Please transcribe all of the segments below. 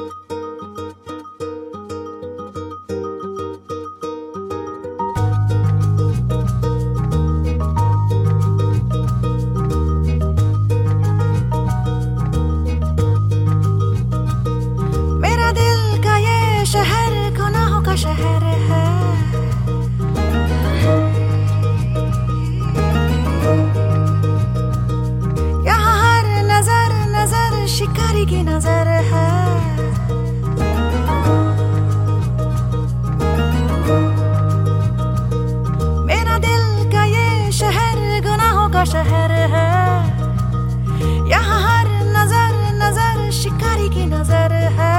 शहर गुनाहों का शहर है, यहाँ हर नजर नजर शिकारी की नजर है। मेरा दिल का ये शहर गुनाहों का शहर है, यहाँ हर नजर नजर शिकारी की नजर है।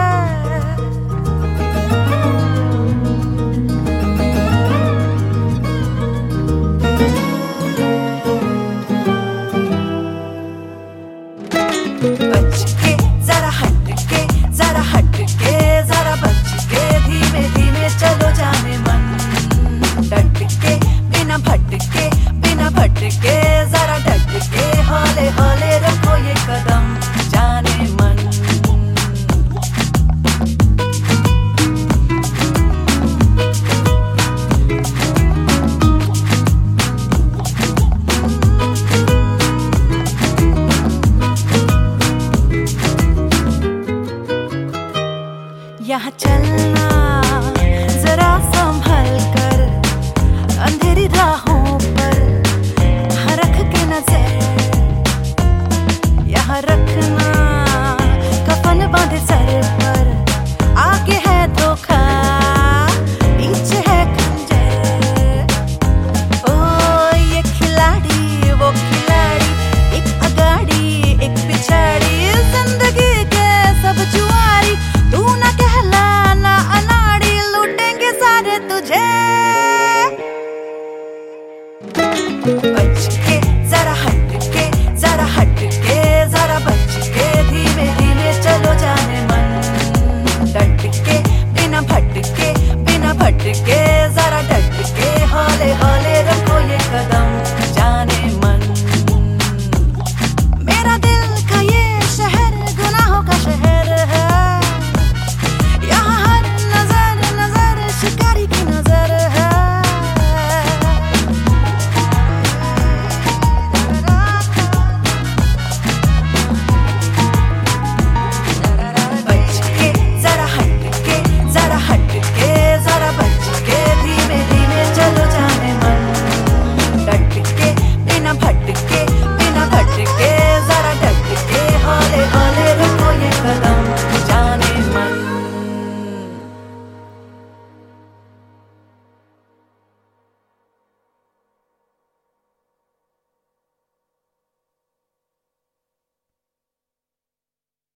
बच के जरा हट के, जरा हट के, जरा बच के, धीमे धीमे चलो जाने मन। डट के बिना भटके, बिना भटके, जरा डट के, हौले हौले रखो ये कदम जाने मन। यहाँ चलना